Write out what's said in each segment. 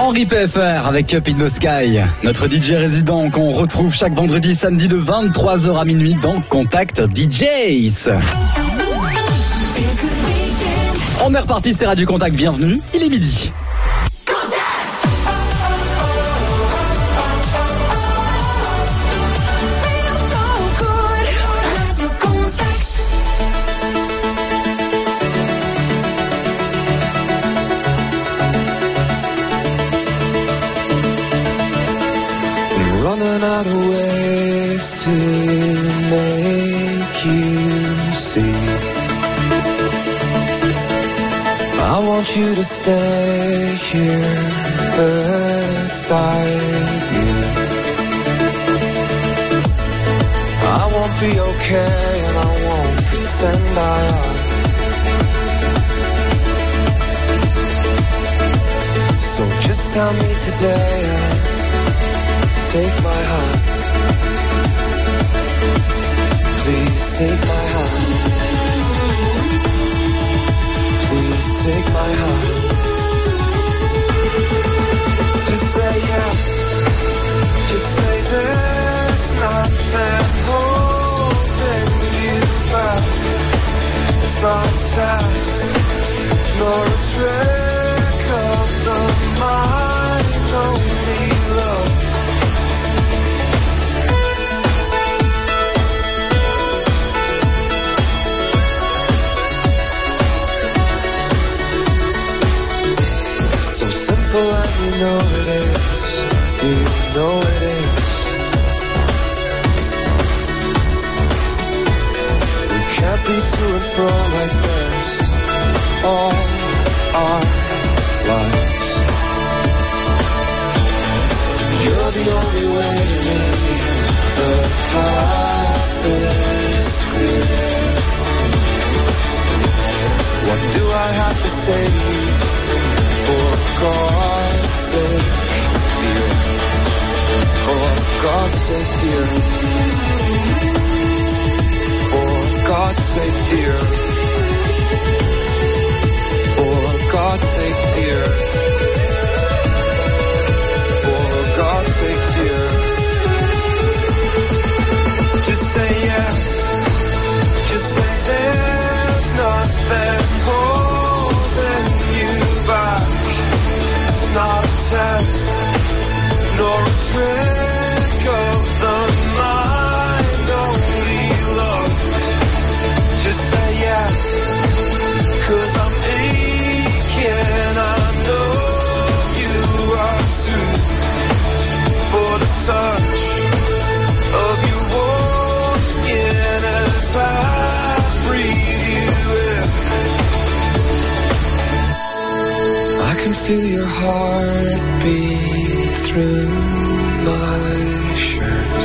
Henri PFR avec Up in the Sky, notre DJ résident qu'on retrouve chaque vendredi, samedi de 23h à minuit dans Contact DJs. On est reparti, c'est Radio Contact, bienvenue, il est midi. Running out of ways to make you see. I want you to stay here beside me. I won't be okay and I won't pretend I am. So just tell me today and take my hand. Please take my hand. Please take my hand. Just say yes. Just say there's nothing holding you back. It's not a test, nor a trick of the mind, only love. And you know it is, you know it is. We can't be to and fro like this all our lives. You're the only way to me, the path is clear. What do I have to say to you? For God's sake, dear. For God's sake, dear. For God's sake, dear. For God's sake, dear. For God's sake, dear. Just say yes. Just say there's nothing holding you back. It's not a test, nor a trick of the mind, only love. Just say yes, 'cause I'm aching, I know you are too. For the touch of your warm skin as I breathe you in. I can feel your heart beat through my shirt.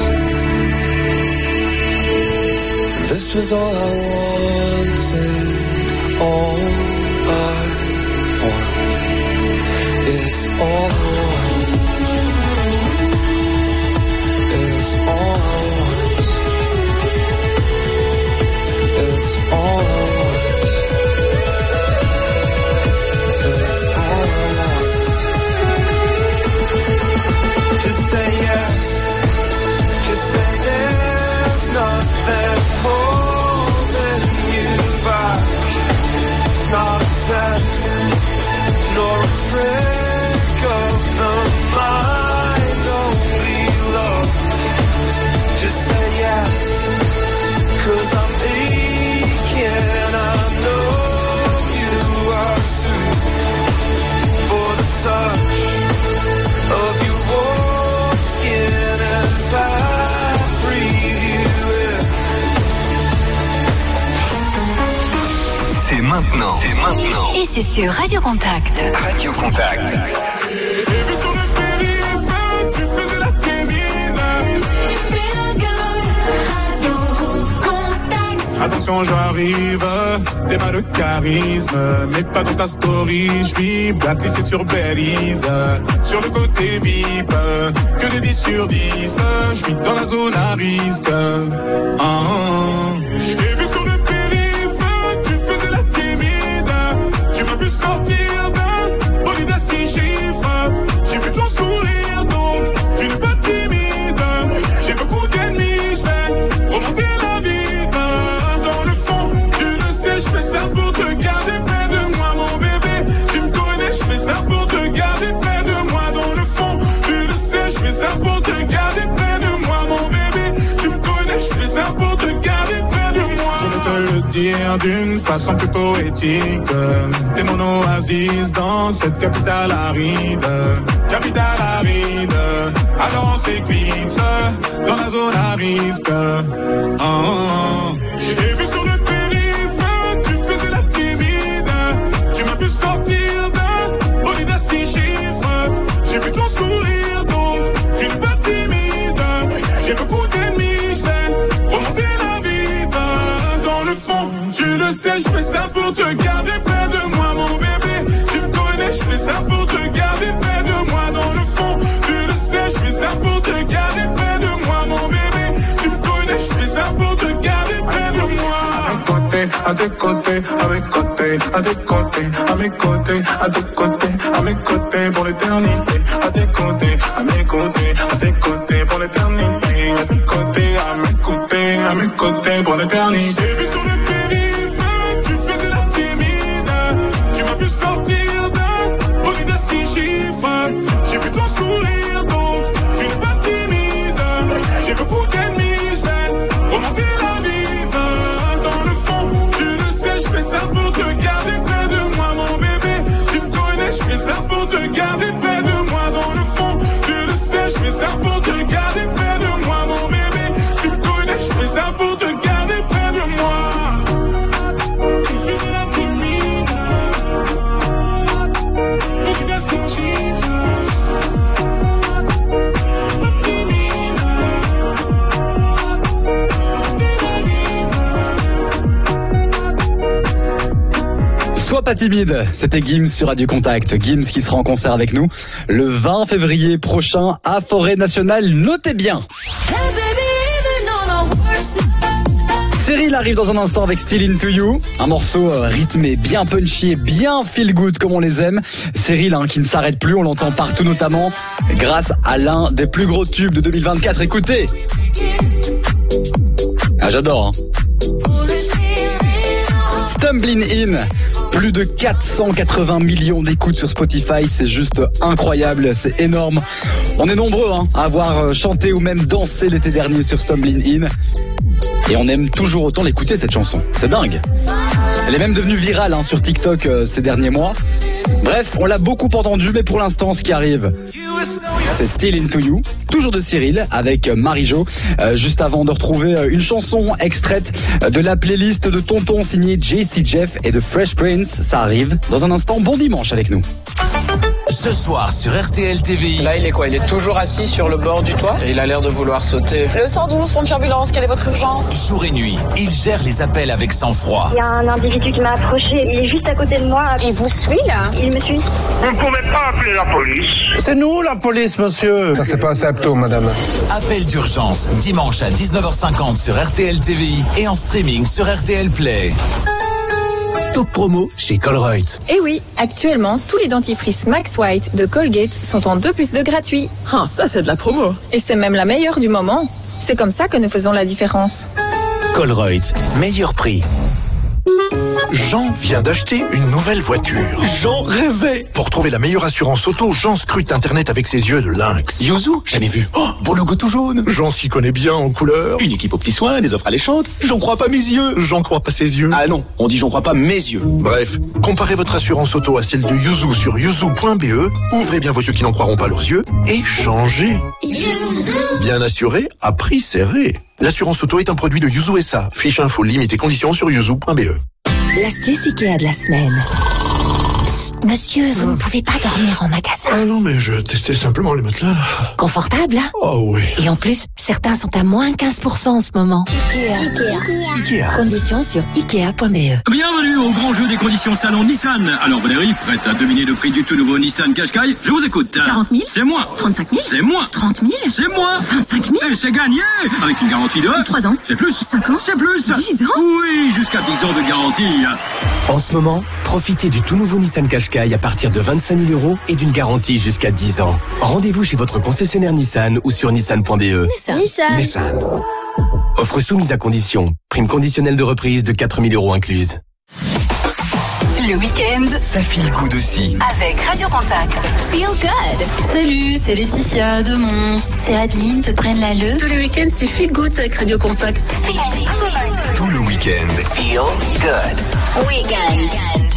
This was all I wanted, all I want. It's all I want. It's all I want. It's all I want. Just say yes. Just say there's nothing holding you back. It's not a test, nor a trick of the mind, only love. Just say yes, 'cause I'm aching, I know you are too. For the touch of your warm skin as I breathe you in. C'est maintenant. C'est maintenant. Et c'est sur Radio Contact. Radio Contact. Attention, j'arrive, t'es mal de charisme, mais pas dans ta story, je vis blacklist sur Belize, sur le côté VIP, que des 10 sur 10, je vis dans la zone à risque. J'ai vu sur le périph', tu faisais la timide, tu m'as vu sortir d'un bolide à 6 chiffres, j'ai te garder près de moi dans le fond. Tu le sais, je fais ça pour te garder près de moi, mon bébé. Tu me connais, je fais ça pour te garder près de moi. Je vais te le dire d'une façon plus poétique. T'es mon oasis dans cette capitale aride. Capitale aride. Alors on s'éclipse dans la zone à risque. J'ai vu sur le périph', tu faisais la timide. Tu m'as vu sortir d'un bolide à 6 chiffres. J'ai vu ton sourire donc tu n'es pas timide. J'ai beaucoup d'ennemis, c'est remonter la vie dans le fond. Tu le sais, je fais ça pour te garder près de moi, mon bébé. Tu me connais, je fais ça pour te garder près de moi dans le fond. Tu le sais, je fais ça pour te garder près de moi, mon bébé. Tu me connais, je fais ça pour te garder près de moi. À tes côtés, à mes côtés, à tes côtés, à mes côtés, à tes côtés, à mes côtés pour l'éternité. À tes côtés, à mes côtés, à tes côtés pour l'éternité. À tes côtés, à mes côtés pour l'éternité. J'ai vu sur le périph', tu faisais la timide. Tu m'as vu sortir d'un bolide à 6 chiffres. J'ai vu ton sourire donc tu n'es pas timide. J'ai beaucoup d'ennemis, j'ai remonté la vie dans le fond. Tu le sais, je fais ça pour te garder près de moi, mon bébé. Tu me connais, je fais ça pour te garder près de moi dans le fond. Tu le sais, je fais ça pour te garder près de moi, mon bébé. Tu me connais, je fais ça pour te garder près de moi. Tu fais la timide. Tu dois sentir. Sois pas timide, c'était Gims sur Radio Contact. Gims qui sera en concert avec nous le 20 février prochain à Forêt Nationale. Notez bien. Cyril arrive dans un instant avec Still Into You, un morceau rythmé, bien punchy, bien feel good comme on les aime. Cyril qui ne s'arrête plus, on l'entend partout notamment grâce à l'un des plus gros tubes de 2024. Écoutez. Ah, j'adore. Stumbling In, plus de 480 millions d'écoutes sur Spotify, c'est juste incroyable, c'est énorme. On est nombreux à avoir chanté ou même dansé l'été dernier sur Stumbling In. Et on aime toujours autant l'écouter cette chanson, c'est dingue. Elle est même devenue virale sur TikTok ces derniers mois. Bref, on l'a beaucoup entendu, mais pour l'instant, ce qui arrive, c'est Still Into You, toujours de Cyril, avec Marie-Jo. Juste avant de retrouver une chanson extraite de la playlist de Tonton signée JC Jeff et de Fresh Prince. Ça arrive dans un instant. Bon dimanche avec nous. Ce soir sur RTL TVI. Là, il est quoi? Il est toujours assis sur le bord du toit et il a l'air de vouloir sauter. Le 112, pompe ambulance, quelle est votre urgence? Jour et nuit, il gère les appels avec sang-froid. Il y a un individu qui m'a approché, il est juste à côté de moi. Il vous suit là? Il me suit. Vous ne pouvez pas appeler la police. C'est nous la police, monsieur. Ça c'est pas assez apto, madame. Appel d'urgence, dimanche à 19h50 sur RTL TVI et en streaming sur RTL Play. Top promo chez Colruyt. Et oui, actuellement, tous les dentifrices Max White de Colgate sont en 2+2 gratuits. Ah, ça c'est de la promo. Et c'est même la meilleure du moment. C'est comme ça que nous faisons la différence. Colruyt, meilleur prix. Jean vient d'acheter une nouvelle voiture. Jean rêvait. Pour trouver la meilleure assurance auto, Jean scrute Internet avec ses yeux de lynx. Yuzu, jamais vu. Oh, beau logo tout jaune. Jean s'y connaît bien en couleur. Une équipe aux petits soins, des offres alléchantes. J'en crois pas mes yeux. J'en crois pas ses yeux. Ah non, on dit j'en crois pas mes yeux. Bref, comparez votre assurance auto à celle de Yuzu sur yuzu.be. Ouvrez bien vos yeux qui n'en croiront pas leurs yeux et changez. Yuzu. Bien assuré, à prix serré. L'assurance auto est un produit de Yuzu SA. Fiche info, limite et conditions sur yuzu.be. L'astuce Ikea de la semaine. Monsieur, vous ne pouvez pas dormir en magasin. Ah non, mais je testais simplement les matelas, là. Confortable, hein? Oh oui. Et en plus, certains sont à moins 15% en ce moment. Ikea. Conditions sur Ikea.be. Bienvenue au grand jeu des conditions salon Nissan. Alors Valérie, prête à deviner le prix du tout nouveau Nissan Qashqai? Je vous écoute. 40 000? C'est moi. 35 000? C'est moi. 30 000? C'est moi. 25 000? Et c'est gagné. Avec une garantie de 3 ans. C'est plus. 5 ans. C'est plus. 10 ans? Oui, jusqu'à 10 ans de garantie. En ce moment, profitez du tout nouveau Nissan Qashqai à partir de 25 000 € et d'une garantie jusqu'à 10 ans. Rendez-vous chez votre concessionnaire Nissan ou sur nissan.be. Nissan. Offre soumise à condition. Prime conditionnelle de reprise de 4 000 € incluse. Le week-end, ça feel good aussi. Avec Radio Contact. Feel good. Salut, c'est Laetitia de Mons. C'est Adeline de Braine-l'Alleud. Tous les week-ends, c'est Feel Good avec Radio Contact. Tout le week-end. Feel good. Weekend.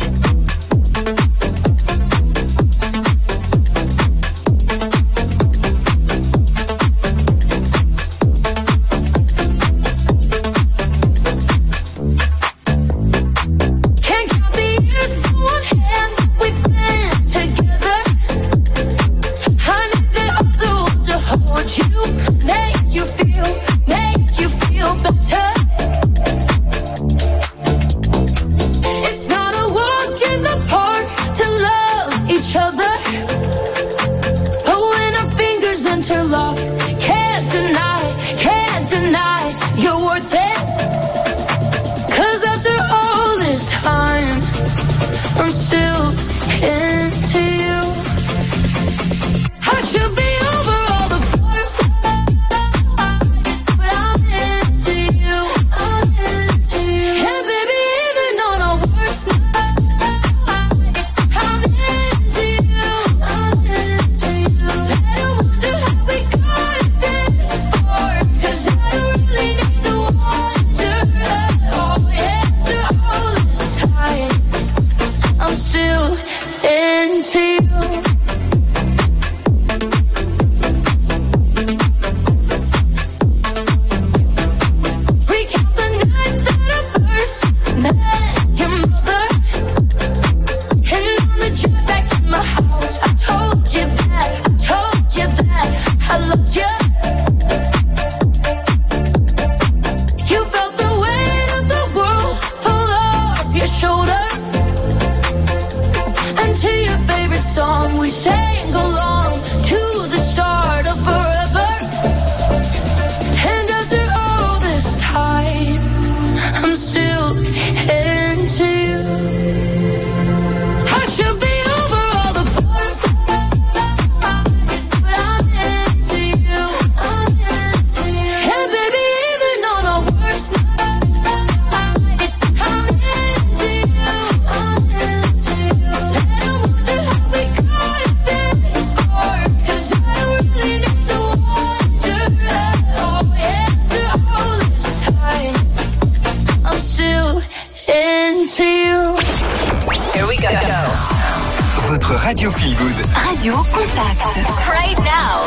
Radio Feel Good. Radio Contact. Right now.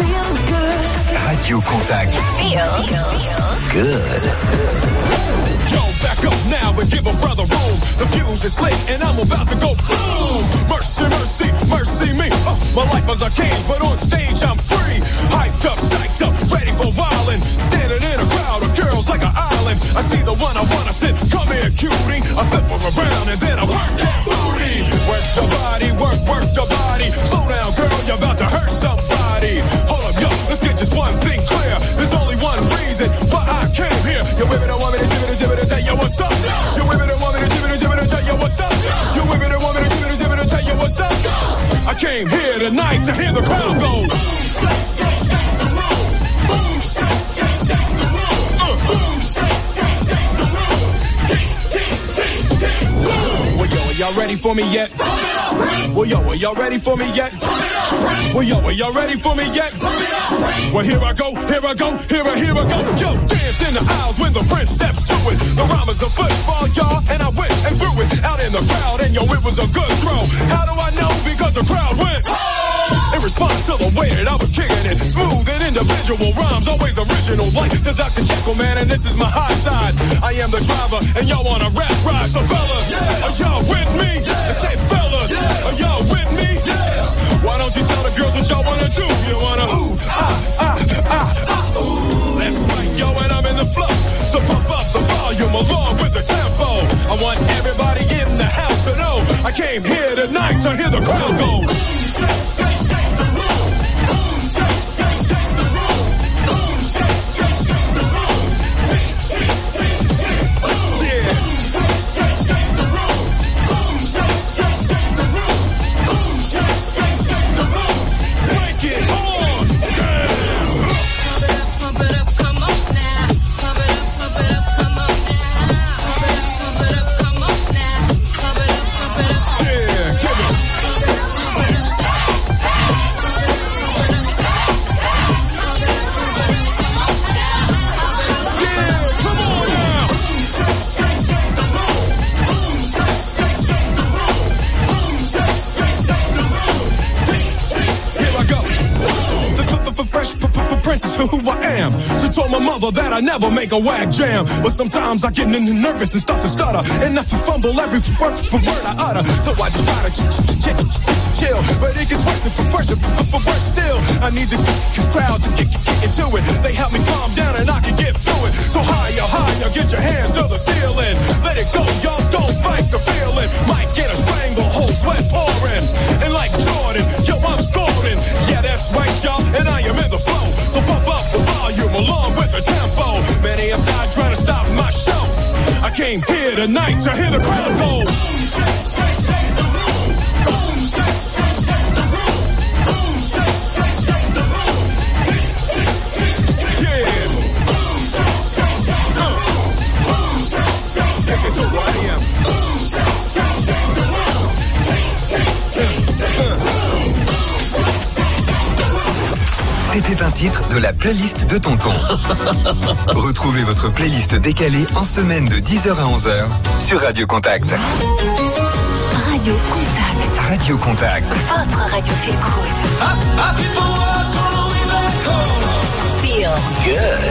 Radio Contact. Feel good. Yo, back up now and give a brother room. The fuse is lit and I'm about to go boom. Mercy, mercy, mercy me. My life as a king, but on stage I'm free. Hyped up, psyched up, ready for wildin'. Standing in a crowd of girls like an island. I see the one I wanna sit. Come here, cutie. I flip her around and then I work that booty. Work the body, work the body. Slow down, girl, you're about to hurt somebody. Hold up, yo, let's get just one thing clear. There's only one reason why I came here. You women don't want me to give it, tell you what's up. You women don't want me to give it, tell you what's up. You women don't want me to give it, tell you what's up. I came here tonight to hear the crowd go. Boom, shake, shake, shake the room. Boom, shake, shake, shake the room. Boom, shake, shake, shake the room. Well, yo, are y'all ready for me yet? Well, yo, are y'all ready for me yet? Well, yo, are y'all ready for me yet? Well, here I go, here I go, here I go. Yo, dance in the aisles when the prince steps to it. The rhyme is the football, y'all, and I went and threw it out in the crowd, and yo, it was a good throw. How do I know? Because the crowd went. In response to the way that I was kicking it, smooth and individual rhymes, always original, like the Dr. Jekyll man, and this is my high side. I am the driver, and y'all want a rap ride, so fellas, are y'all with me? I say fellas, are y'all with me? Why don't you tell the girls what y'all wanna do? You wanna ooh, ooh. That's right, yo, and I'm in the flow, so pump up the volume along with the tempo. I want everybody in the house to know I came here tonight to hear the crowd go. Shake, shake, shake the room. Boom, shake, shake, shake the room. Boom, shake, shake, shake the room. Yeah. Shake, shake, shake the room. Boom, shake, shake, shake the room. Boom, shake, shake, shake the room. Break it on down. Pump it up, come on now. Pump it up, come on now. Pump it up, come on now. Pump it up, to who I am. She told my mother that I never make a whack jam. But sometimes I get nervous and start to stutter. And I fumble every word for word I utter. So I just try to chill. But it gets worse for worse still. I need the crowd to get into it. They help me calm down and I can get through it. So higher, get your hands to the ceiling. Let it go, y'all, don't fight the feeling. Might get a stranglehold, sweat pouring. And like Jordan, yo, I'm scoring. Yeah, that's right, y'all, and I am in the flow. So pump up the volume along with the tempo. Many have died trying to stop my show. I came here tonight to hear the crowd go. Boom, shake, shake, shake the room. Boom, shake, shake, shake the room. Boom, shake, shake, shake the room. Yeah. Boom, shake, shake, shake the room. Boom, shake, shake, shake it to what I am. Boom, shake, shake, shake the room. C'était un titre de la playlist de Tonton. Retrouvez votre playlist décalée en semaine de 10h à 11h sur Radio Contact. Radio Contact. Radio Contact. Votre radio feel good. Feel good.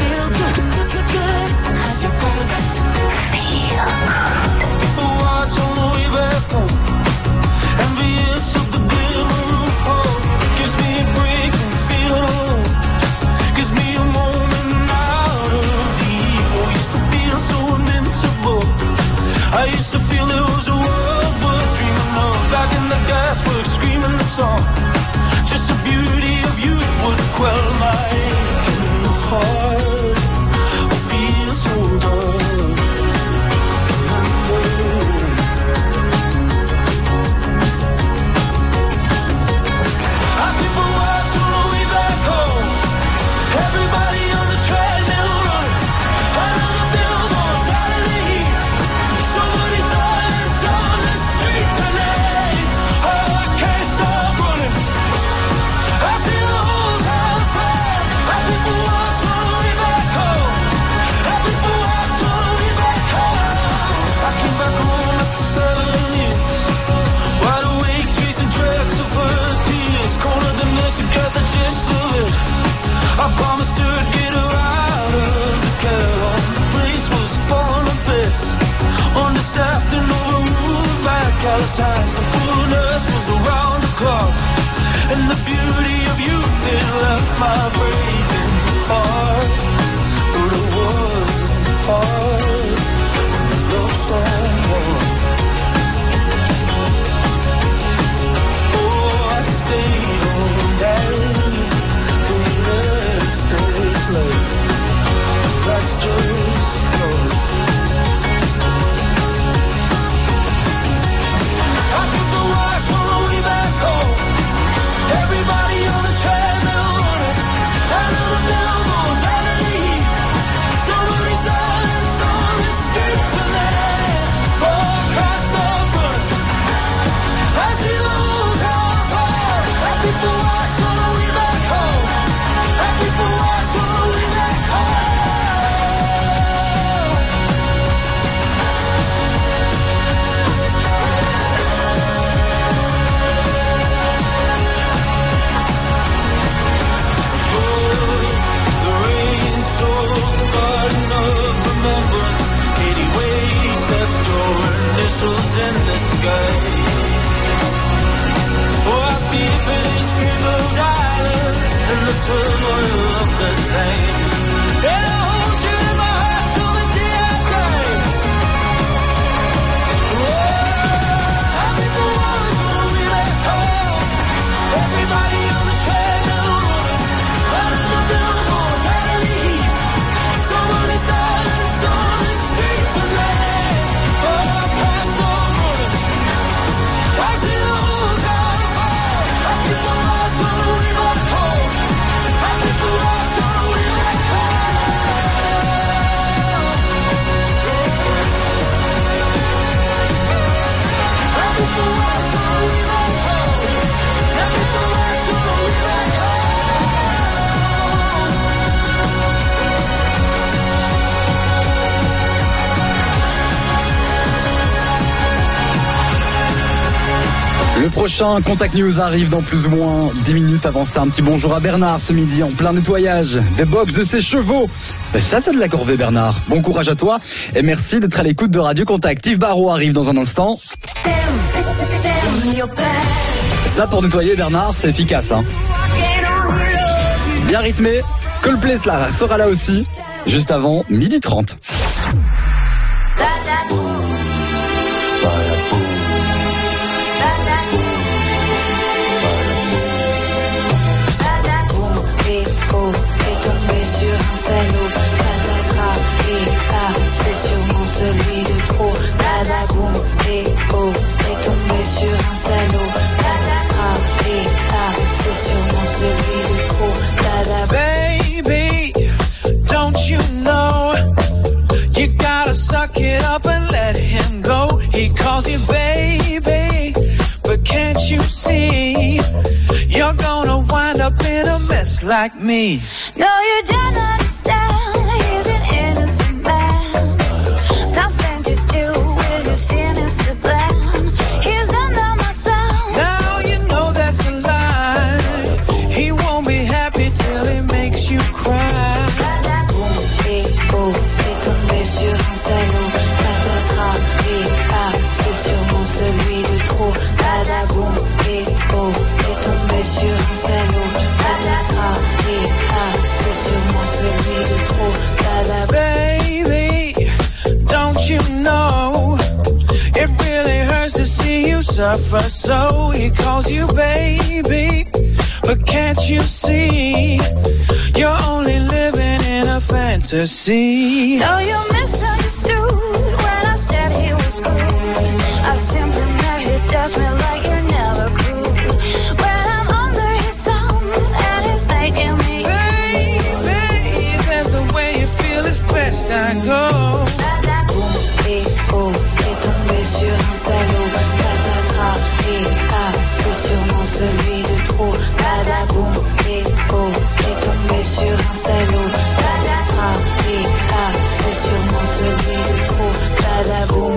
Envious of the glimmering hope. Gives me a break and feel. Gives me a moment out of evil. Used to feel so invincible. I used to feel it was a world worth dreaming of. Back in the gasworks, screaming the song. Just the beauty of you would quell my aching heart. I feel so done. Everybody on the treadmill running, another build on top of the heat. Somebody's silence on the street tonight. Oh, I can't stop running. I see the whole town cry. I people walk slowly back home. I people walk slowly back home. I came back home after 7 years. Wide awake, chasing tracks of her tears. Colder than this, you got the gist of it. I promised her I'd get her out of the ghetto. The place was falling to bits. Understaffed and overruled by callous hands. The poor nurse was around the clock. And the beauty of youth, it left my breaking heart. But it wasn't hard to love someone. Oh, I stayed all night. That's just love. I took the ride slowly back home. Everybody on the treadmill running. Le prochain Contact News arrive dans plus ou moins 10 minutes. Avant ça, un petit bonjour à Bernard ce midi en plein nettoyage des box de ses chevaux. Ça, c'est de la corvée, Bernard. Bon courage à toi et merci d'être à l'écoute de Radio Contact. Yves Barrault arrive dans un instant. Ça, pour nettoyer, Bernard, c'est efficace, hein. Bien rythmé. Coldplay sera là aussi, juste avant 12h30. C'est sûrement celui de trop. Badaboum, et oh, t'es tombé sur un salaud. Patatra, et ah, c'est sûrement celui de trop. Baby, don't you know you gotta suck it up and let him go. He calls you baby, but can't you see you're gonna wind up in a mess like me? No, you don't understand. He's an innocent man. Nothing to do with your sinister plan. He's under my thumb. Now you know that's a lie. He won't be happy till he makes you cry. Badaboum, et oh, t'es tombé sur un salaud. Patatra, et ah, c'est sûrement celui de trop. Badaboum, et oh, t'es tombé sur un salaud. Patatra, et ah, c'est sûrement celui de trop. Baby, don't you know it really hurts to see you suffer, so he calls you baby, but can't you see you're only living in a fantasy? No, you misunderstood when I said he was cool. I simply meant he does me like you're never cool. When I'm under his thumb and he's making me baby, that's the way you feel, it's best I go. Badaboum, et oh, t'es tombé sur un salaud. Patatra, et ah, c'est sûrement celui de trop. Badaboum, et oh, t'es tombé sur un salaud. Patatra, et ah, c'est sûrement celui de trop. Badaboum.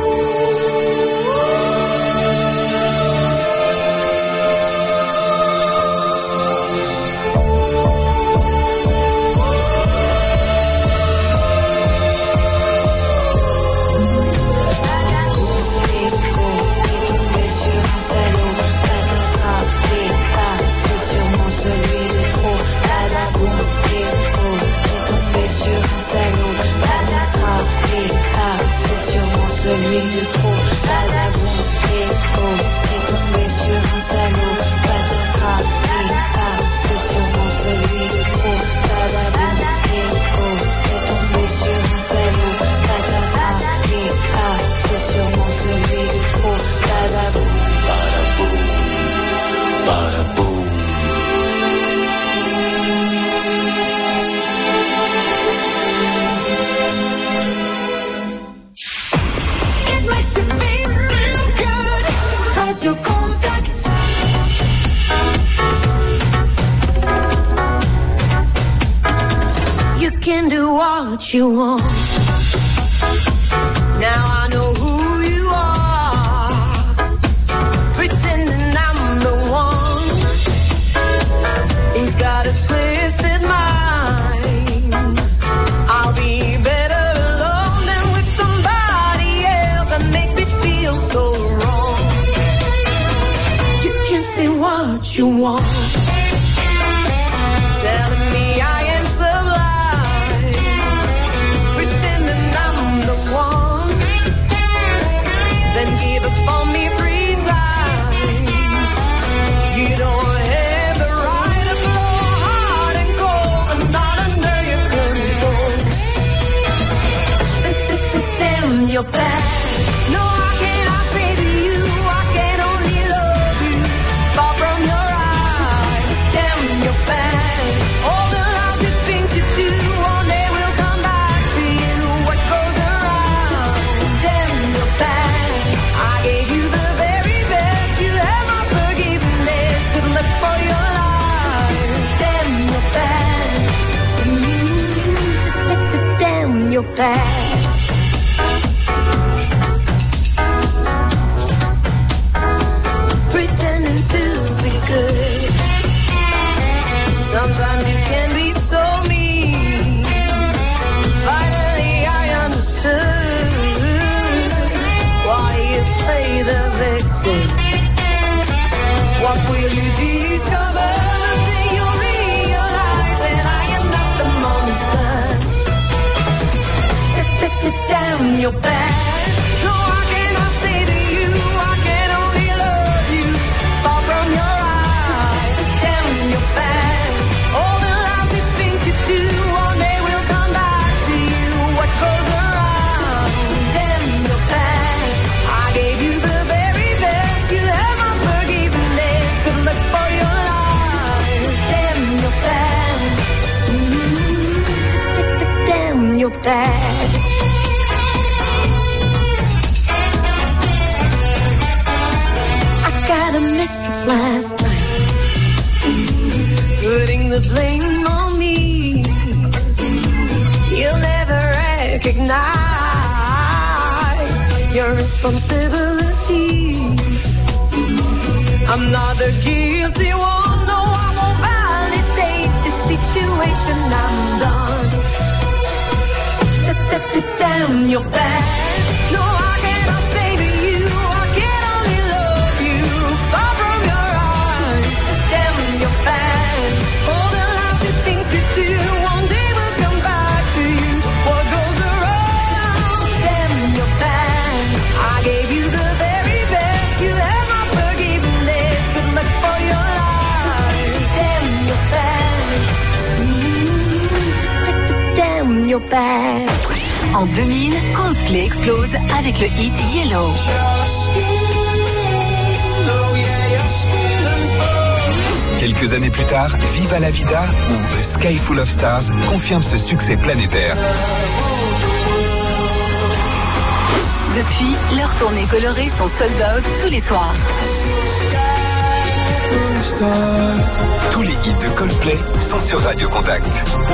Celui de trop, badaboum, et oh, t'es tombé sur un salaud. Patatra, et ah, c'est sûrement celui de trop. Badaboum, et oh, t'es tombé sur un salaud. Patatra, et ah, c'est sûrement celui de trop. Badaboum, badaboum, badaboum. Radio Contact. You can do what you want. Now I know who you are. Pretending I'm the one. He's got a twisted mind. I'll be better alone than with somebody else that makes me feel so wrong. Say what you want. Telling me I am sublime. Pretending I'm the one. Then give up on me 3 times. You don't have the right to blow hard and cold. I'm not under your control. Damn your back. No, I cannot say to you, I can only love you. Far from your eyes, damn your back. All the lousy things you do, one day will come back to you. What goes around, damn your back. I gave you the very best, you have my forgiveness. Good luck for your life, damn your back. Damn your back. the blame on me. You'll never recognize your responsibility. I'm not the guilty one, no, I won't validate this situation. I'm done. Damn, you're bad. No, I cannot save you. I can only love you. Far from your eyes. Damn, you're bad. All the lousy things you do, one day will come back to you. What goes around? Damn, you're bad. I gave you the very best. You have my forgiveness. Good luck for your life. Damn, you're bad. Damn, you're bad. En 2000, Coldplay explose avec le hit Yellow. Quelques années plus tard, Viva la Vida ou A Sky Full of Stars confirme ce succès planétaire. Depuis, leurs tournées colorées sont sold out tous les soirs. Tous les hits de Coldplay sont sur Radio Contact.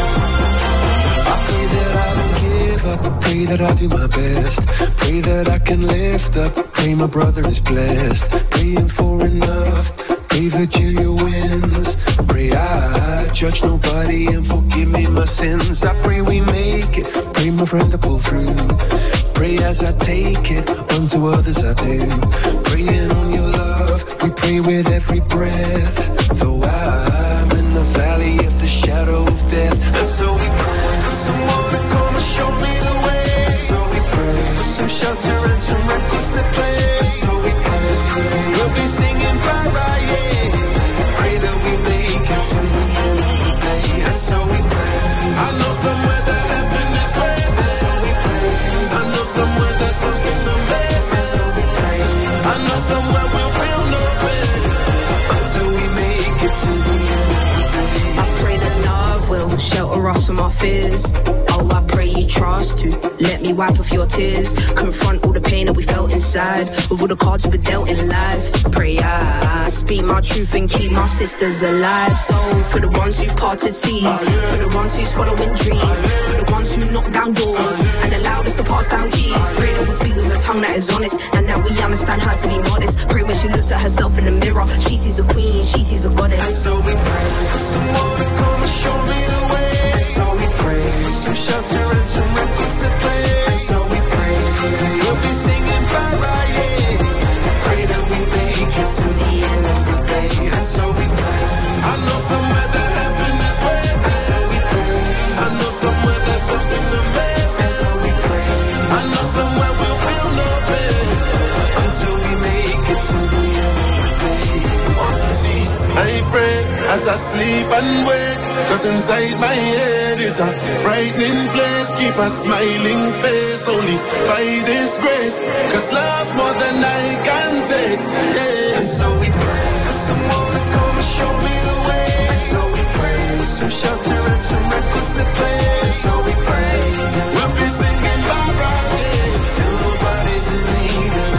Pray that I do my best. Pray that I can lift up. Pray my brother is blessed. Praying for enough. Pray Virginia wins. Pray I judge nobody and forgive me my sins. I pray we make it. Pray my friend to pull through. Pray as I take it. Unto others I do. Praying on your love. We pray with every breath. Though I'm in the valley of the shadow of death. And so we pray for someone to come and show me the way. So we pray for some shelter and some records to play. So we pray we'll be singing bye-bye, yeah. Pray that we make it to the end of the day. And so we pray. I know somewhere that happiness waits. So we pray. I know somewhere there's something the best. And so we pray. I know somewhere we'll feel no pain until we make it to the end of the day. I pray that love will shelter us from our fears. Oh, I pray you trust to let me wipe off your tears. Confront all the pain that we felt inside with all the cards we were dealt in life. Pray I speak my truth and keep my sisters alive. So for the ones who parted seas, for the ones who's following dreams, for the ones who knock down doors and allowed us to pass down keys. Pray that we speak with a tongue that is honest and that we understand how to be modest. Pray when she looks at herself in the mirror, she sees a queen, she sees a goddess. And so we pray for someone to come and show me the way. And so we pray for some shelter and some records to play. And so we pray we'll be singing bye-bye, yeah. Pray that we make it to the end of the day. And so we pray. I know somewhere that happiness waits. And so we pray. I know somewhere there's something the best. And so we pray. I know somewhere we'll feel no pain until we make it to the end of the day. On the knees, I pray as I sleep and wake. 'Cause inside my head is a frightening place. Keep a smiling face only by this grace. 'Cause love's more than I can take, yeah. And so we pray for someone to come and show me the way. And so we pray for some shelter and some records to play. And so we pray we'll be singing bye-bye, yeah. And nobody's in need of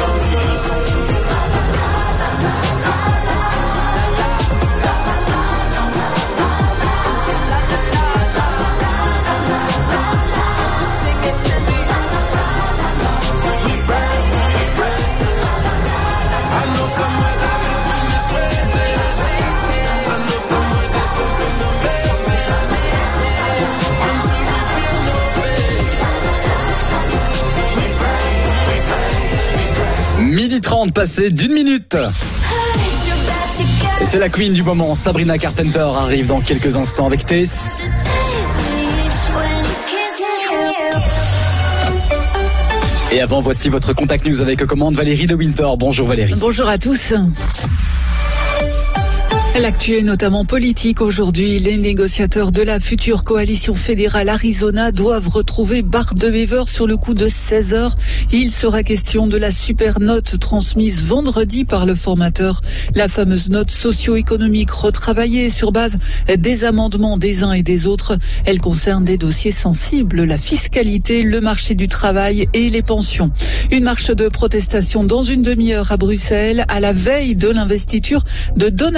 Midi 30 passé d'une minute. Et c'est la queen du moment, Sabrina Carpenter arrive dans quelques instants avec Taste. Et avant, voici votre Contact News avec commande Valérie de Winter. Bonjour Valérie. Bonjour à tous. L'actu est notamment politique aujourd'hui. Les négociateurs de la future coalition fédérale Arizona doivent retrouver Bart de Wever sur le coup de 16h. Il sera question de la super note transmise vendredi par le formateur. La fameuse note socio-économique retravaillée sur base des amendements des uns et des autres. Elle concerne des dossiers sensibles, la fiscalité, le marché du travail et les pensions. Une marche de protestation dans une demi-heure à Bruxelles à la veille de l'investiture de Donald Trump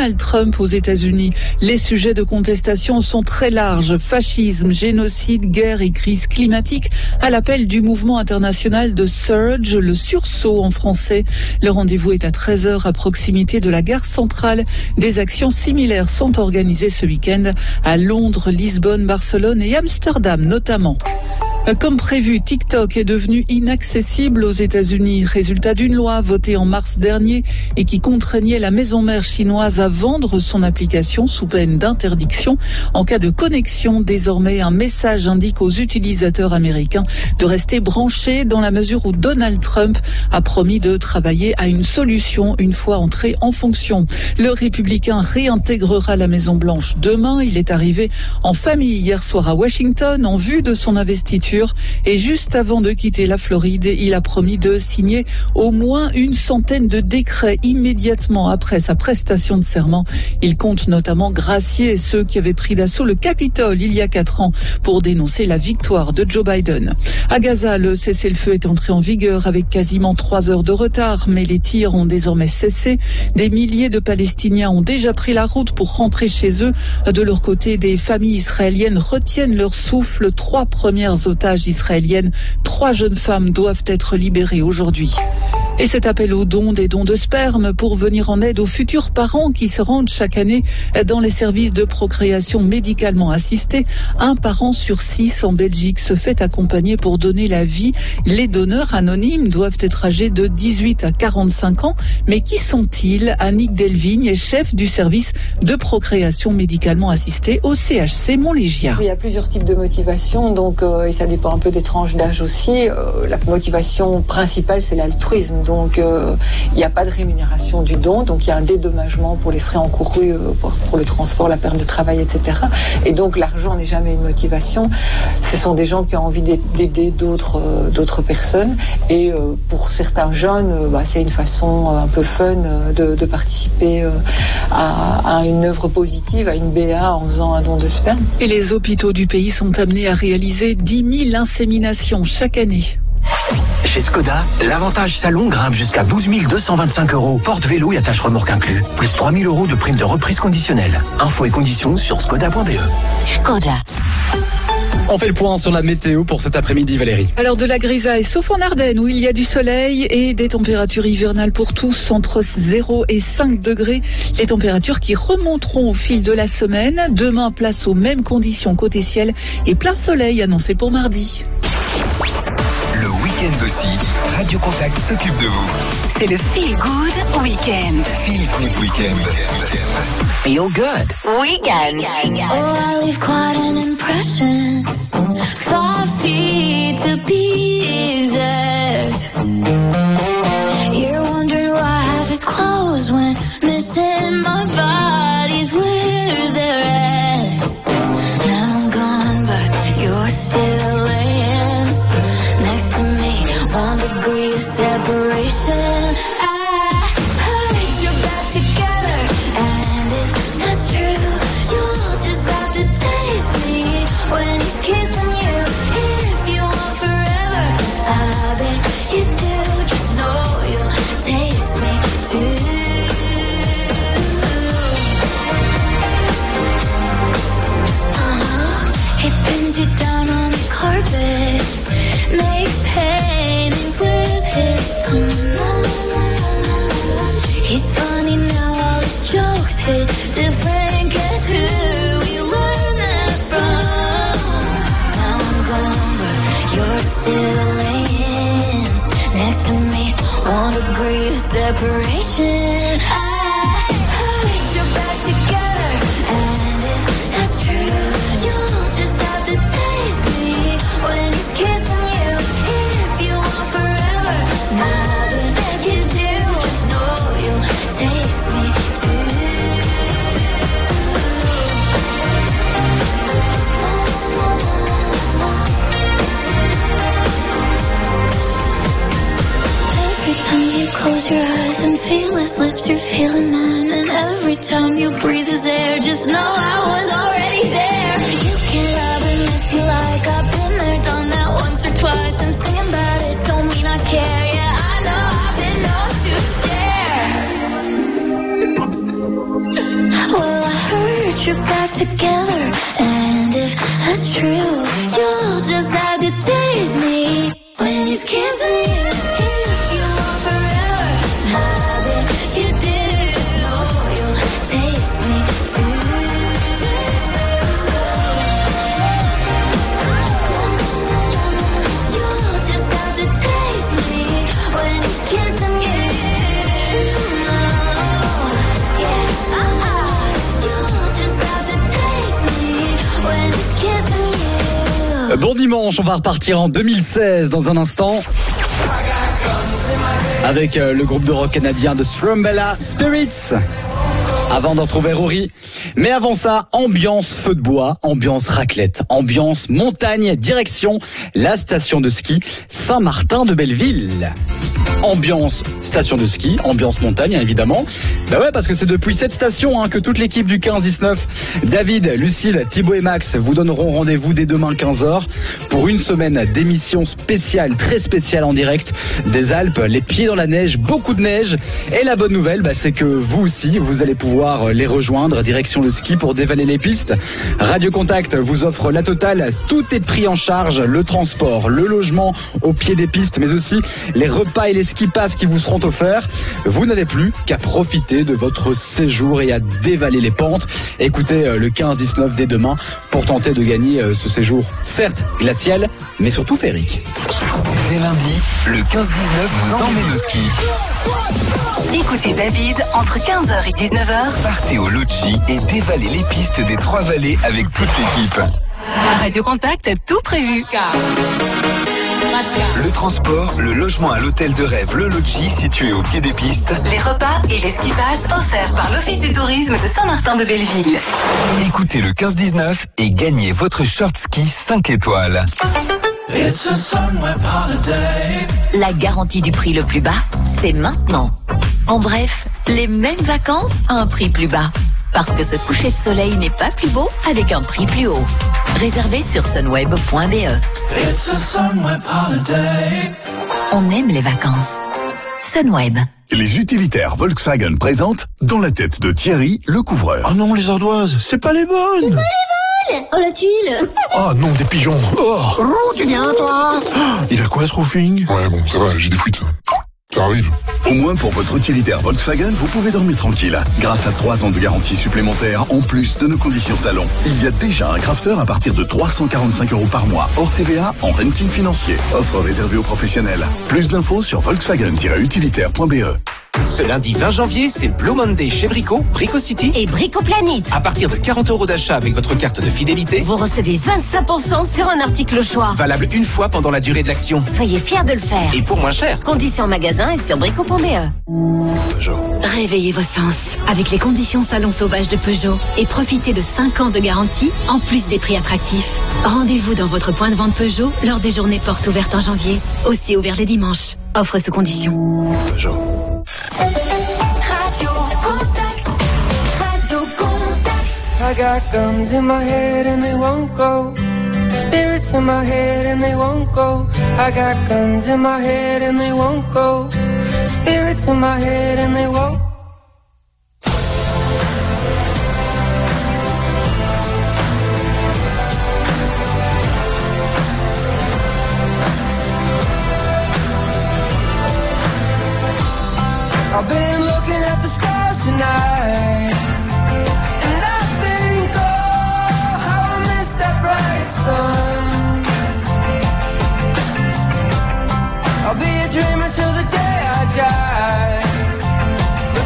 Trump aux États-Unis. Les sujets de contestation sont très larges. Fascisme, génocide, guerre et crise climatique à l'appel du mouvement international de Surge, le sursaut en français. Le rendez-vous est à 13h à proximité de la gare centrale. Des actions similaires sont organisées ce week-end à Londres, Lisbonne, Barcelone et Amsterdam notamment. Comme prévu, TikTok est devenu inaccessible aux États-Unis. Résultat d'une loi votée en mars dernier et qui contraignait la maison mère chinoise à vendre son application sous peine d'interdiction. En cas de connexion, désormais, un message indique aux utilisateurs américains de rester branchés dans la mesure où Donald Trump a promis de travailler à une solution une fois entré en fonction. Le républicain réintégrera la Maison-Blanche demain. Il est arrivé en famille hier soir à Washington en vue de son investiture. Et juste avant de quitter la Floride, il a promis de signer au moins une centaine de décrets immédiatement après sa prestation de serment. Il compte notamment gracier ceux qui avaient pris d'assaut le Capitole il y a 4 ans pour dénoncer la victoire de Joe Biden. À Gaza, le cessez-le-feu est entré en vigueur avec quasiment 3 heures de retard, mais les tirs ont désormais cessé. Des milliers de Palestiniens ont déjà pris la route pour rentrer chez eux. De leur côté, des familles israéliennes retiennent leur souffle. 3 premières otages israéliennes, 3 jeunes femmes doivent être libérées aujourd'hui. Et cet appel aux dons, des dons de sperme pour venir en aide aux futurs parents qui se rendent chaque année dans les services de procréation médicalement assistée. 1 parent sur 6 en Belgique se fait accompagner pour donner la vie. Les donneurs anonymes doivent être âgés de 18 à 45 ans. Mais qui sont-ils? Annick Delvigne est chef du service de procréation médicalement assistée au CHC Montlégien. Il y a plusieurs types de motivations, donc et ça dépend un peu des tranches d'âge aussi. La motivation principale, c'est l'altruisme. Donc il n'y a pas de rémunération du don, donc il y a un dédommagement pour les frais encourus, pour le transport, la perte de travail, etc. Et donc l'argent n'est jamais une motivation. Ce sont des gens qui ont envie d'aider d'autres personnes. Et pour certains jeunes, c'est une façon un peu fun de participer à une œuvre positive, à une BA en faisant un don de sperme. Et les hôpitaux du pays sont amenés à réaliser 10 000 inséminations chaque année. Chez Skoda, l'avantage salon grimpe jusqu'à 12 225 €. Porte-vélo et attache remorque inclus. Plus 3 000 € de prime de reprise conditionnelle. Infos et conditions sur skoda.be. Skoda. On fait le point sur la météo pour cet après-midi, Valérie. Alors de la grisaille, sauf en Ardennes où il y a du soleil et des températures hivernales pour tous entre 0 et 5 degrés. Les températures qui remonteront au fil de la semaine. Demain, place aux mêmes conditions côté ciel et plein soleil annoncé pour mardi. Le week-end aussi, Radio Contact s'occupe de vous. C'est le Feel Good Weekend. Feel Good Weekend. Feel Good Weekend. Oh, I leave quite an impression. 5 feet to pieces. You're wondering why half is closed when missing my body's where they're at. Now I'm gone, but you're still laying next to me. 1 degree of separation. I heard you're back together, and if that's true, you'll just have to taste me when he's kissing you. If you want forever, I bet you do. Just know you'll taste me too. He pins you down on the carpet, makes paintings with his tongue. He's funny now, all his jokes hit different. Guess who we learned that from? Now I'm gone, but you're still laying next to me. 1 degree of separation. I heard you're back together, and if that's true, you'll just have to taste me when he's kissing you. If you want forever, I bet you do. Just know you'll taste me too. Every time you close your eyes and feel his lips, you're feeling mine. And every time you breathe his air, just know I was already there. You can love him if you like. I've been there, done that once or twice. And thinking about it don't mean I care. Yeah, I know I've been known to share. put you back together. And if that's true, you'll just have to taste me when he's kissing you. You want forever, have it, you do. You'll taste me too. You'll just have to taste me when he's kissing you. Bon dimanche, on va repartir en 2016 dans un instant avec le groupe de rock canadien de Strumbella Spirits. Avant d'en retrouver Rory. Mais avant ça, ambiance feu de bois, ambiance raclette, ambiance montagne, direction la station de ski Saint-Martin de Belleville. Ambiance station de ski, ambiance montagne évidemment. Bah ouais, parce que c'est depuis cette station que toute l'équipe du 15-19, David, Lucille, Thibaut et Max vous donneront rendez-vous dès demain 15h pour une semaine d'émission spéciale, très spéciale en direct des Alpes, les pieds dans la neige, beaucoup de neige. Et la bonne nouvelle, c'est que vous aussi, vous allez pouvoir les rejoindre direction le ski pour dévaler les pistes. Radio Contact vous offre la totale, tout est pris en charge, le transport, le logement au pied des pistes, mais aussi les repas et les ski pass qui vous seront offerts. Vous n'avez plus qu'à profiter de votre séjour et à dévaler les pentes. Écoutez le 15-19 dès demain pour tenter de gagner ce séjour, certes glacial, mais surtout féerique. Dès lundi, le 15-19 vous emmène au ski. Écoutez David entre 15h et 19h. Partez au Lodji et dévalez les pistes des Trois-Vallées avec toute l'équipe. À Radio Contact, tout prévu. Le transport, le logement à l'hôtel de rêve, le Lodji situé au pied des pistes. Les repas et les ski pass offerts par l'Office du tourisme de Saint-Martin de Belleville. Écoutez le 15-19 et gagnez votre short ski 5 étoiles. La garantie du prix le plus bas, c'est maintenant. En bref, les mêmes vacances à un prix plus bas. Parce que ce coucher de soleil n'est pas plus beau avec un prix plus haut. Réservé sur sunweb.be. On aime les vacances. Sunweb. Les utilitaires Volkswagen présentent Dans la tête de Thierry, le couvreur. Ah non, les ardoises, c'est pas les bonnes. C'est pas les bonnes. Oh, la tuile. Oh non, des pigeons. Oh, tu viens, toi. Il a quoi ce roofing? Ouais, bon, ça va, j'ai des fuites. Ça arrive. Au moins pour votre utilitaire Volkswagen, vous pouvez dormir tranquille. Grâce à 3 ans de garantie supplémentaire, en plus de nos conditions salon. Il y a déjà un crafter à partir de 345 € par mois, hors TVA, en renting financier. Offre réservée aux professionnels. Plus d'infos sur volkswagen-utilitaire.be. Ce lundi 20 janvier, c'est Blue Monday chez Brico, Brico City et Brico Planet. À partir de 40 € d'achat avec votre carte de fidélité, vous recevez 25% sur un article au choix. Valable une fois pendant la durée de l'action. Soyez fiers de le faire. Et pour moins cher. Conditions magasin et sur brico.be. Réveillez vos sens avec les conditions salon sauvage de Peugeot et profitez de 5 ans de garantie en plus des prix attractifs. Rendez-vous dans votre point de vente Peugeot lors des journées portes ouvertes en janvier, aussi ouvert les dimanches. Offre sous conditions. Peugeot. Radio Contact. Radio Contact. I got guns in my head and they won't go. Spirits in my head and they won't go. I got guns in my head and they won't go. Spirits in my head and they won't. I've been looking at the stars tonight, and I think, oh, how I missed that bright sun. I'll be a dreamer till the day I die, but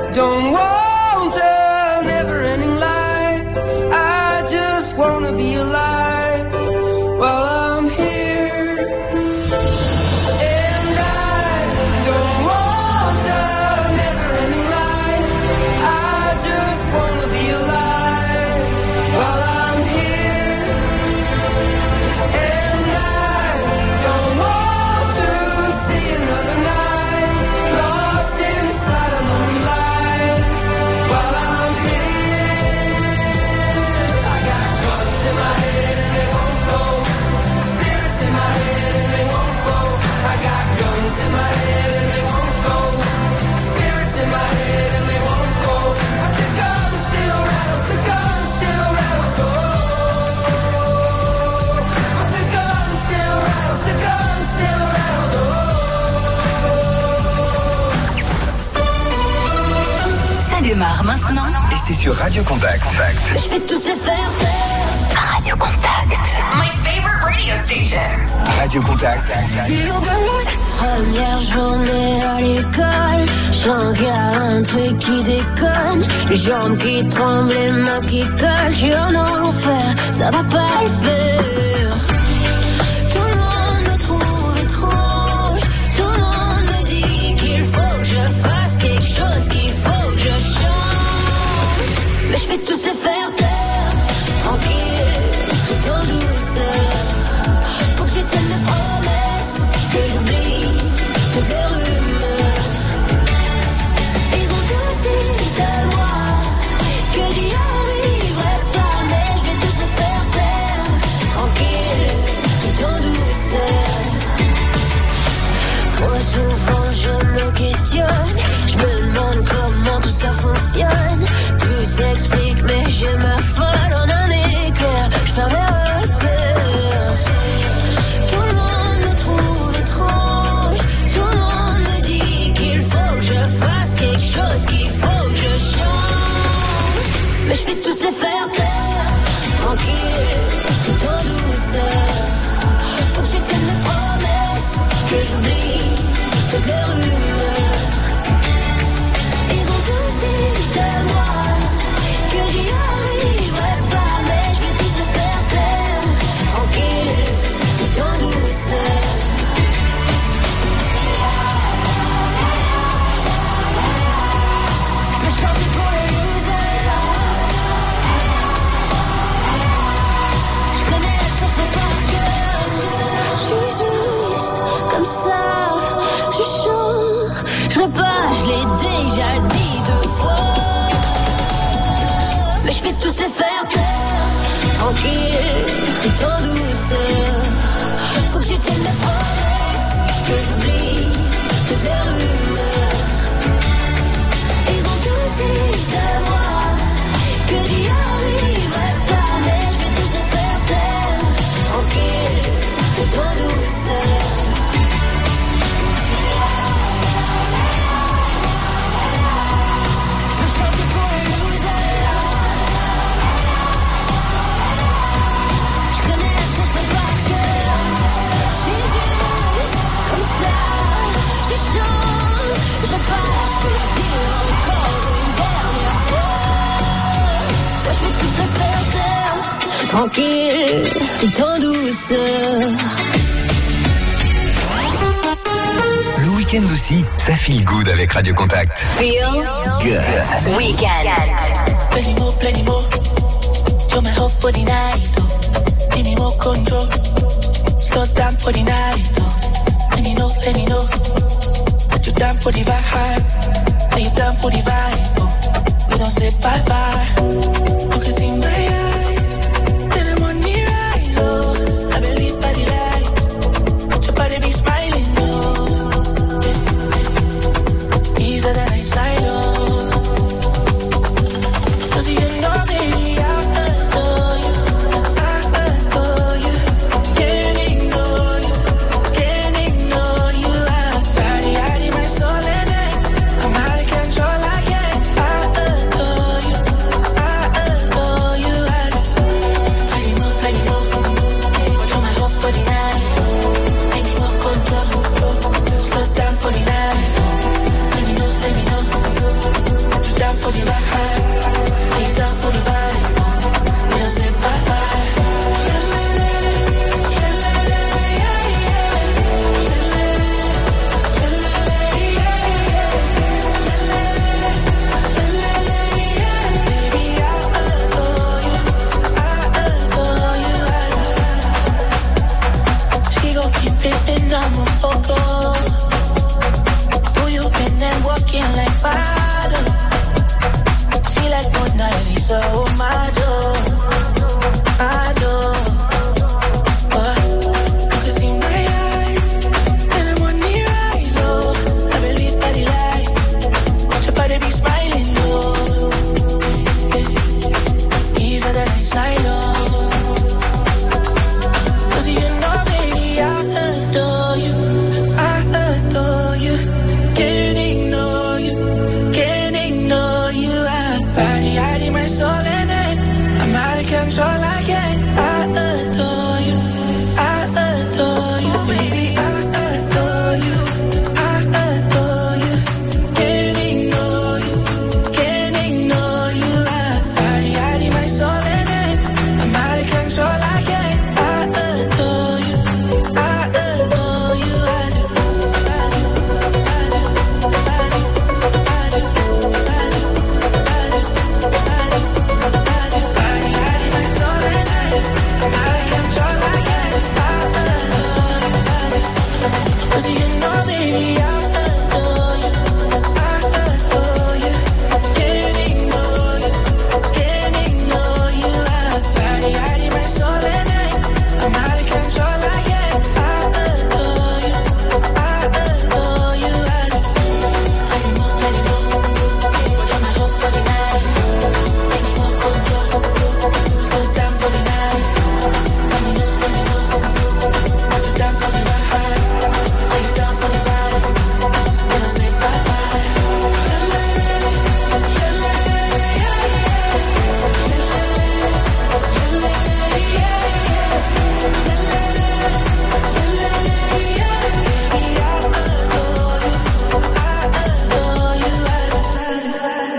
don't want a never-ending life. I just wanna be alive while I'm here. And I don't want a never-ending life. I just wanna be alive while I'm here. And I don't want to see another night lost inside a lonely light while I'm here. I got guns in my head and they won't go. Spirits in my head and they won't go. I got guns in my head and they won't go. Spirits in my head and they won't go. But the gun still rattles, the gun still rattles, oh. But the gun still rattles, the gun still rattles, oh. Ça démarre maintenant. Et c'est sur Radio Contact. Je vais tous les faire taire. Radio Contact. My favorite radio station. Radio Contact. Première journée à l'école, je sens qu'il y a un truc qui déconne. Les jambes qui tremblent, les mains qui collent. Je suis en enfer, ça va pas le faire. Tout le monde me trouve étrange. Tout le monde me dit qu'il faut que je fasse quelque chose, qu'il faut que je change. Mais je vais tous les faire taire, tranquille, tout en douceur. Faut que je tienne mes promesses, que j'oublie toutes les rumeurs. Ils ont tous dit à moi que j'y arriverai pas, mais je vais tous les faire taire, tranquille, tout en douceur. Trop souvent je me questionne, je me demande comment tout ça fonctionne. Tout s'explique mais je m'affole en un éclair, je ferme les repères. Tout le monde me trouve étrange, tout le monde me dit qu'il faut que je fasse quelque chose, qu'il faut que je change. Mais je vais tous les faire taire, tranquille, tout en douceur. Faut que je tienne mes promesses, que j'oublie toutes les rumeurs. Ils ont tous dit à moi que j'y arriverai pas, mais je vais tous les faire taire, tranquille, tout en douceur. Je vais chanter pour les losers. Je connais la chanson par cœur. Je suis juste comme ça. Je chante, je repars, je l'ai déjà dit 2 fois. Mais je vais tous les faire taire, tranquille, tout en douceur. Faut que je tienne mes promesses, que j'oublie toutes les rumeurs. Ils ont tous dit à moi que j'y arriverai pas, mais je vais tous les faire taire, tranquille, tout en douceur. Je veux chanter pour les losers. Je connais la chanson par cœur. Je suis juste comme ça. Je chante, je passe, je le dire encore une dernière fois. Moi je vais tous les faire taire, tranquille, tout en douceur. Le week-end aussi, ça feel good avec Radio Contact. Feel Good. Weekend. Plenty more. You're my hope for the night. Oh. Give me more control. Slow down for the night. Oh. Let me know. That you're down for the vibe. Are you down for the vibe? Oh. We don't say bye-bye. You can see my eyes. Till the morning rise. Oh. I believe by the light. Your body be smiling. Oh. Easier than I sign. Oh.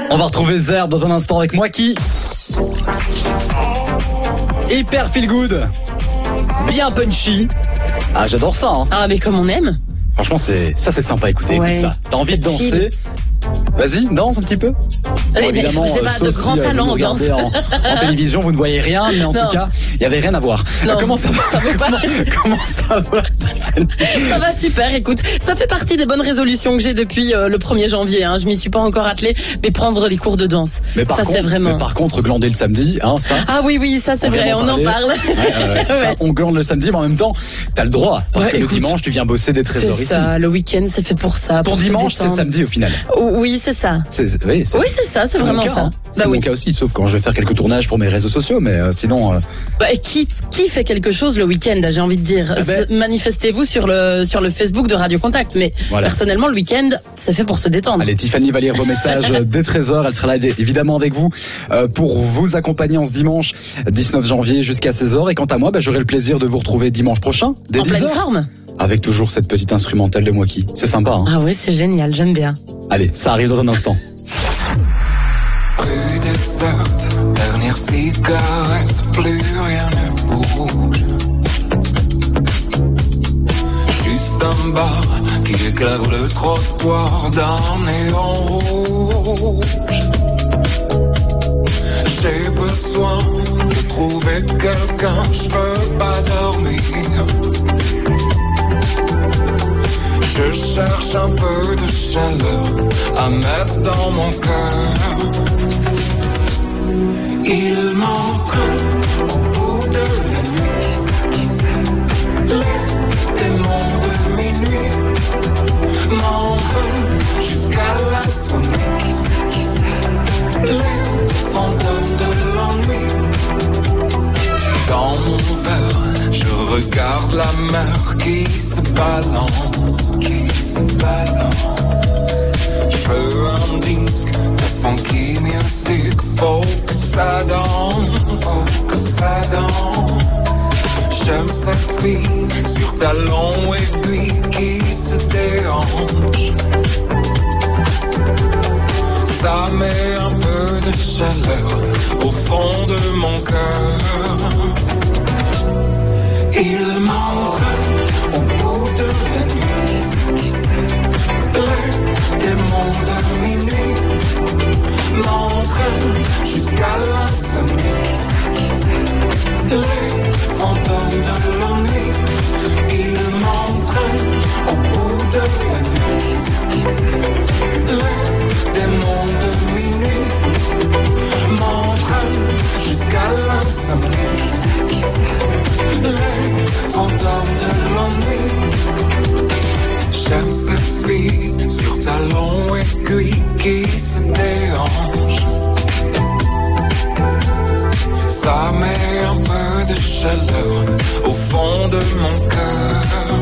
On va retrouver Zerbe dans un instant avec moi qui... Hyper feel good. Bien punchy. Ah, j'adore ça, hein. Ah, mais comme on aime. Franchement, c'est sympa, écoutez, Ouais. écoute ça. T'as envie de danser? Vas-y, danse un petit peu. Mais Évidemment, j'ai pas sauf de grand si, talent vous en danse. regardez en télévision, vous ne voyez rien, mais en Non. tout cas, il y avait rien à voir. Non, Comment ça va? ça vaut pas. Comment ça va? Ça va super, écoute, ça fait partie des bonnes résolutions que j'ai depuis le 1er janvier, hein. Je m'y suis pas encore attelée, mais prendre des cours de danse, Mais par ça contre, c'est vraiment... mais par contre, glander le samedi, hein, ça. Ah oui, ça c'est vrai, on en parle. Ouais. Ça, Ouais. on glande le samedi, mais en même temps, t'as le droit. Parce Ouais, que écoute, le dimanche, tu viens bosser des trésors C'est ici. ça, le week-end c'est fait pour ça. Ton pour se dimanche, c'est détendre. samedi au final. Oui, c'est ça. Oui, c'est ça, c'est mon vraiment cas, ça. hein. C'est Bah mon oui. cas aussi, sauf quand je vais faire quelques tournages pour mes réseaux sociaux, mais sinon... Bah, et qui fait quelque chose le week-end, j'ai envie de dire. Ah ben. Manifestez-vous sur le Facebook de Radio Contact, mais Voilà. personnellement le week-end c'est fait pour se détendre. Allez, Tiffany va lire vos messages des trésors. Elle sera là évidemment avec vous pour vous accompagner en ce dimanche 19 janvier jusqu'à 16h. Et quant à moi, j'aurai le plaisir de vous retrouver dimanche prochain, dès En pleine 10h. forme. Avec toujours cette petite instrumentale de Moiki. C'est sympa, hein. Ah oui, c'est génial, j'aime bien. Allez, ça arrive dans un instant. Rue déserte, dernière cigarette, plus rien ne bouge. Juste un bar qui éclaire le trottoir d'un néon rouge. J'ai besoin de trouver quelqu'un, je veux pas dormir. Je cherche un peu de chaleur à mettre dans mon cœur. Il m'entraîne au bout de la nuit, qui sait, les démons de minuit m'entraînent jusqu'à la sonnerie, qui sait, les fantômes de l'ennui. Dans mon verre, je regarde la mer qui se balance, Je veux un disque de funky music, faut que ça danse, J'aime cette fille sur talons aiguilles qui se déhanche. Ça met un peu de chaleur au fond de mon cœur. Il m'entraîne au bout de la nuit, qui sait, les démons de minuit m'entraînent jusqu'à l'insomnie, qui sait, les fantômes de l'ennui. Il m'entraîne au bout de la nuit, qui sait, les démons de minuit m'entraînent jusqu'à l'insomnie, qui sait, les fantômes de l'ennui. J'aime cette fille sur talons aiguilles qui se déhanche. Ça met un peu de chaleur au fond de mon cœur.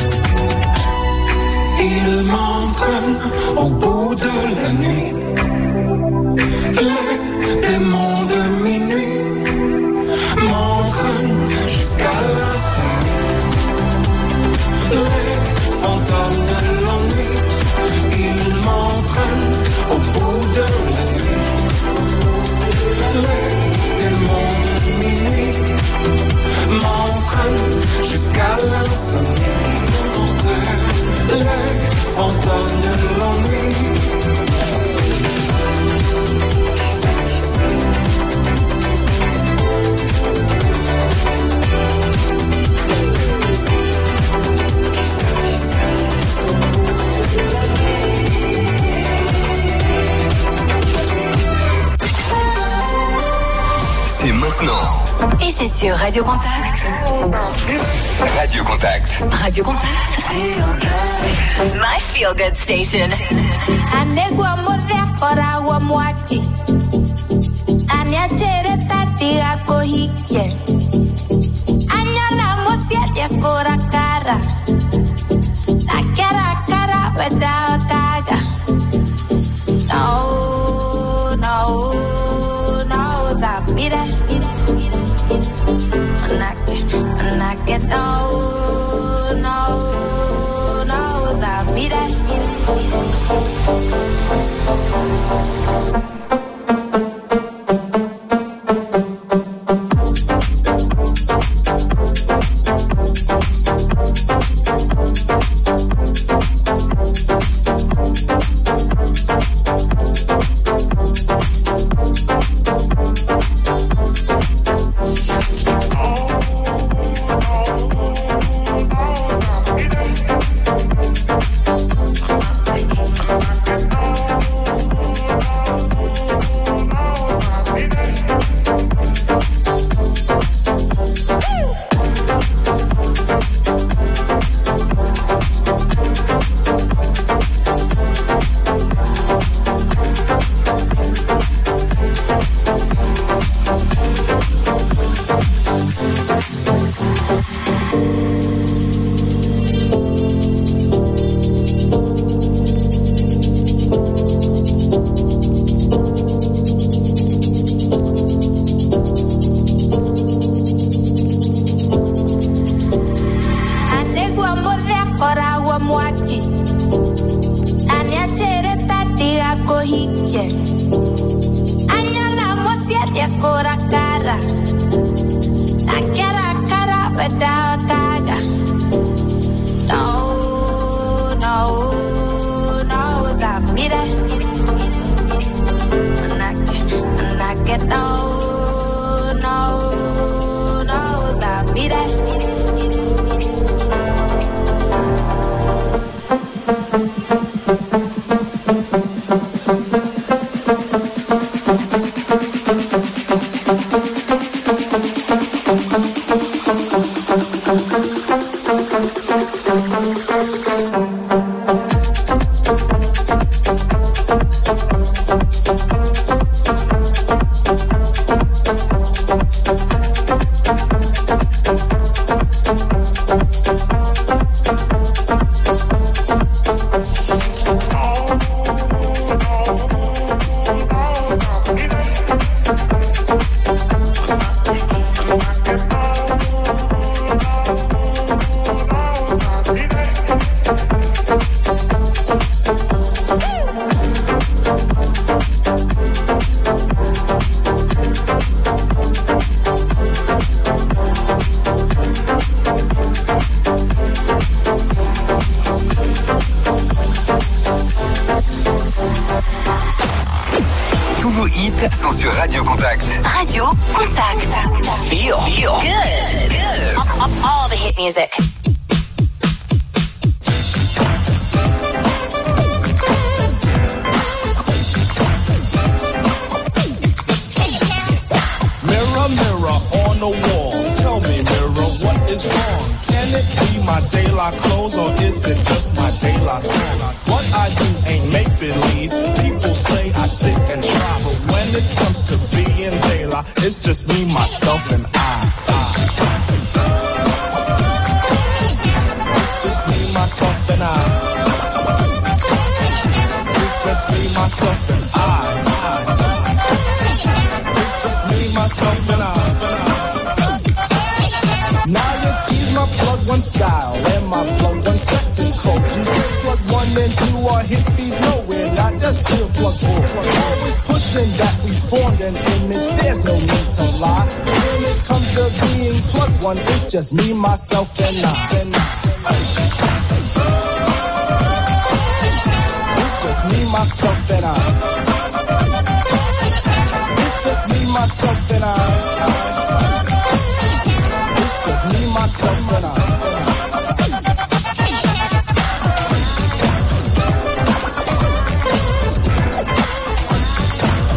Il m'entraîne au bout de la nuit. Les démons de minuit m'entraînent jusqu'à l'insomnie. Les fantômes de l'ennui, ils m'entraînent au bout de la nuit. Les démons de minuit m'entraînent jusqu'à l'insomnie. Les fantômes de l'ennui. C'est maintenant. Et c'est sur Radio Contact. Radio Contact. Radio Contact. My feel good station. Anegwa modekora wa mwaki. Anyachere tati ako hike. Anyala mosia dekora cara. La cara without daga. No, that mire. No, that mire. Añalamos siete cora cara. La cara without gaga. No, that be that. And I get no, that be that. Sont sur Radio Contact. Radio Contact. Feel Good. All the hit music. Mirror, mirror on the wall. Tell me, mirror, what is wrong? Can it be my daylight clothes or is it just my daylight songs? What I do ain't make believe. People say I sit and try, but when it comes to being daylight, it's just me, myself, and I. It's just me, myself, and I. It's just me, myself, and I. It's just me, myself, and I. Now you see my plug one style and my plug one second code. You say plug 1 and 2 are hippies nowhere, not just pure plug 4. Always pushing that we formed an image, there's no need to lie. When it comes to being plug 1, it's just me, myself, and I. It's just me, myself, and I.